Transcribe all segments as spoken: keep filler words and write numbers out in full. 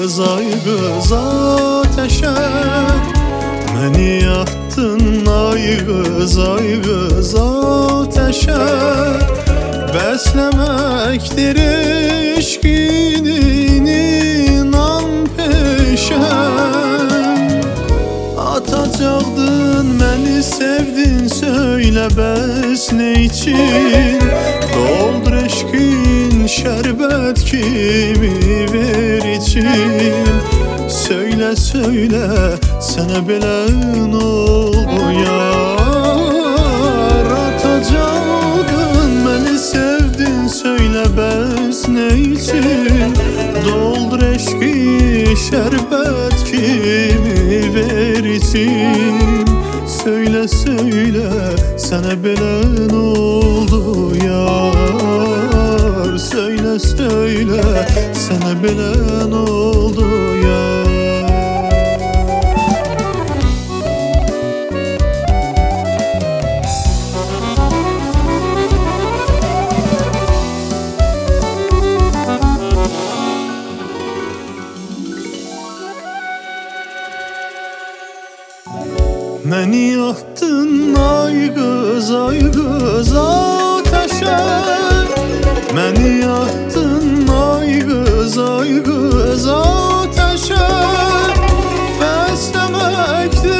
kız ay kız ateşer. Məni attın ay kız ay kız ateşer. Beslemektir eşkinin inan peşen. Atacaqdın məni sevdin söylə bəs ne için? Doldur eşkin şerbet kimi ver için. Söyle söyle sana belə oldu yar. Atacaqdın məni sevdin söyle bəs ne için? Doldur eşki şerbet kimi ver için. Söyle söyle sana belə oldu yar. Söyle söyle sana belə oldu yar. Məni attın ay kız ay kız ateşer. Məni attın ay kız ay kız ateşer. Beslemektir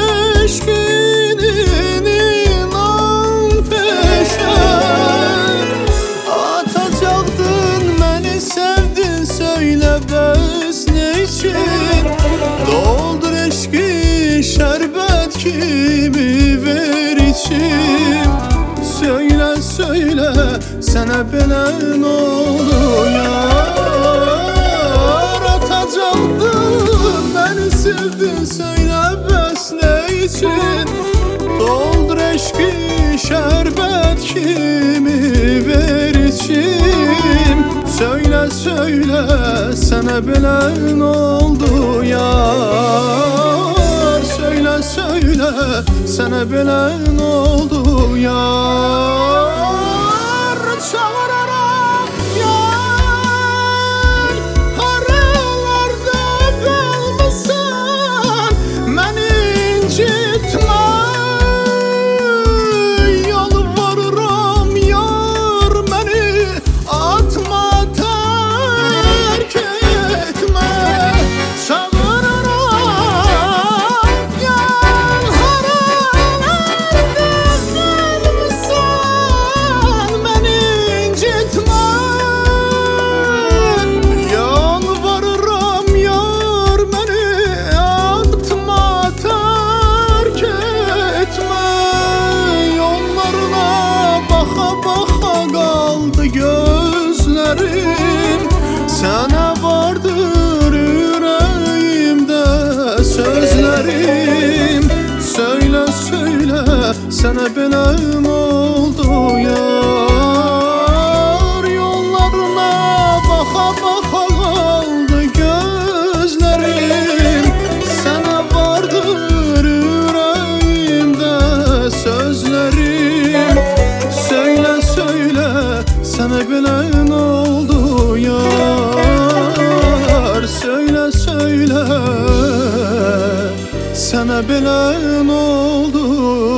eşkinin inan peşen. Atacaqdın məni sevdin söyle bəs ne için? Doldur eşki şerbet kimi ver içim. Söyle söyle sana belə oldu yar. Atacaqdın məni sevdin söyle bəs ne için? Doldur eşki şerbet kimi ver içim. Söyle söyle sana belə oldu yar. Söyle söyle sana belə oldu yar. Çağırarak yar. Haralarda qalmısan məni incitmə. Yalvarıram yar məni atma terk etme. Çağırarak gel haralarda kalmısan məni incitme. Yalvarıram yar məni atma terk etme. Yollarına baxa baxa qaldı gözlerim. Sana vardır yüreğimde sözlerim. Söyle söyle sana belə oldu yar. Yollarına baxa baxa qaldı gözlerim. Sana vardır yüreğimde sözlerim. Söyle söyle sana belə oldu yar. Söyle söyle sana belə oldu